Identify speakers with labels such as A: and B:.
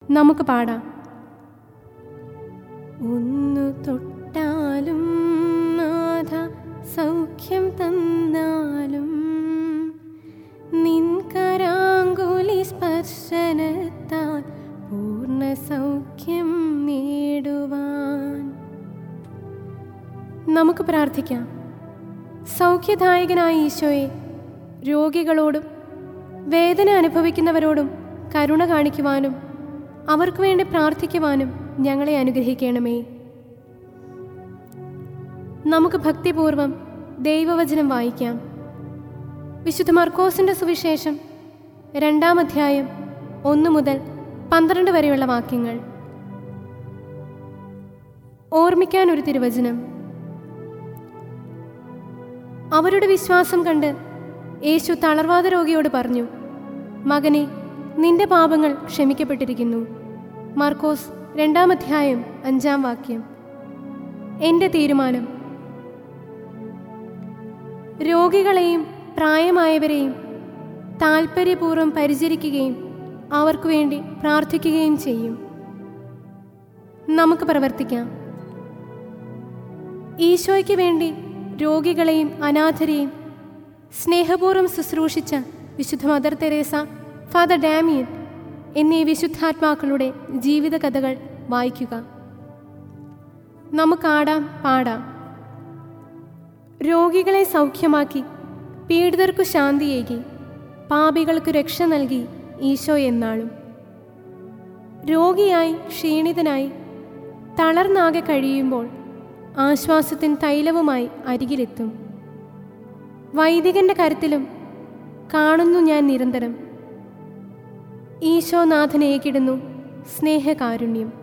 A: നമുക്ക് പാടാം. ഒന്നു തൊട്ടാലും നാഥ സൗഖ്യം തന്നാലും, നിൻ കരാങ്കുലി സ്പർശനത്താൽ പൂർണ്ണ സൗഖ്യം നേടുവാൻ. നമുക്ക് പ്രാർത്ഥിക്കാം. സൗഖ്യദായകനായ ഈശോയെ, രോഗികളോടും വേദന അനുഭവിക്കുന്നവരോടും കരുണ കാണിക്കുവാനും അവർക്ക് വേണ്ടി പ്രാർത്ഥിക്കുവാനും ഞങ്ങളെ അനുഗ്രഹിക്കണമേ. നമുക്ക് ഭക്തിപൂർവം ദൈവവചനം വായിക്കാം. വിശുദ്ധ മർക്കോസിൻ്റെ സുവിശേഷം 2-ാം അധ്യായം 1 മുതൽ 12 വരെയുള്ള വാക്യങ്ങൾ. ഓർമ്മിക്കാൻ ഒരു തിരുവചനം. അവരുടെ വിശ്വാസം കണ്ട് യേശു തളർവാദ രോഗിയോട് പറഞ്ഞു, മകനെ, നിന്റെ പാപങ്ങൾ ക്ഷമിക്കപ്പെട്ടിരിക്കുന്നു. മർക്കോസ് 2-ാം അധ്യായം 5-ാം വാക്യം. എൻ്റെ തീരുമാനം. രോഗികളെയും പ്രായമായവരെയും താൽപ്പര്യപൂർവ്വം പരിചരിക്കുകയും അവർക്ക് വേണ്ടി പ്രാർത്ഥിക്കുകയും ചെയ്യും. നമുക്ക് പ്രവർത്തിക്കാം. ഈശോയ്ക്ക് വേണ്ടി രോഗികളെയും അനാഥരെയും സ്നേഹപൂർവ്വം ശുശ്രൂഷിച്ച വിശുദ്ധ മദർ തെരേസ, ഫാദർ ഡാമിയൻ എന്നീ വിശുദ്ധാത്മാക്കളുടെ ജീവിത കഥകൾ വായിക്കുക. നമുക്കാടാം, പാടാം. രോഗികളെ സൗഖ്യമാക്കി, പീഡിതർക്കു ശാന്തിയേകി, പാപികൾക്ക് രക്ഷ നൽകി ഈശോ എന്നാളും. രോഗിയായി ക്ഷീണിതനായി തളർന്നാകെ കഴിയുമ്പോൾ ആശ്വാസത്തിൻ തൈലവുമായി അരികിലെത്തും. വൈദികന്റെ കരുത്തിലും കാണുന്നു ഞാൻ നിരന്തരം ഈശോനാഥനേകിടുന്നു സ്നേഹകാരുണ്യം.